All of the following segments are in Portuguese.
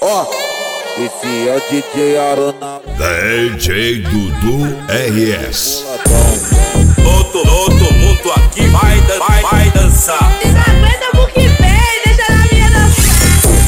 Ó, esse é o DJ Arona, DJ Dudu RS. Todo mundo aqui vai dançar. Desaguenta o que vem, deixa na minha dançar.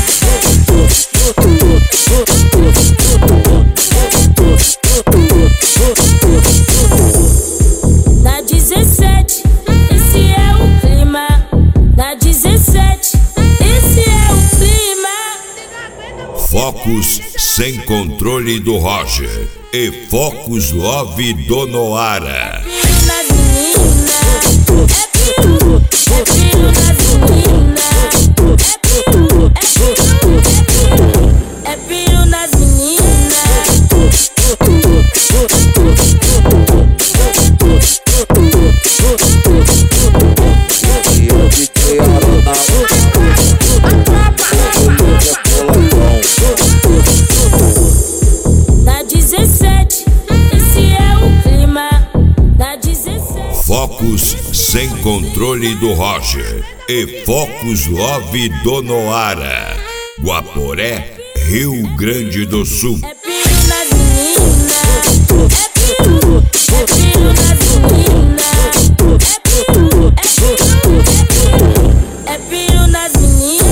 Na 17, esse é o clima. Na 17, esse é o clima. Focus Sem Controle do Roger e Focus Love do Noara. Nas meninas, é piro nas meninas. É piro nas meninas. esse é o DJ Arona, Na 17, esse é o clima. Na 17. Focus Sem Controle do Roger e Focus Love do Noara. Guaporé, Rio Grande do Sul. É piro nas meninas. É piro nas meninas. É piro nas meninas.